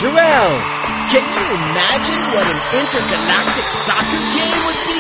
Jarrell, can you imagine what an intergalactic soccer game would be?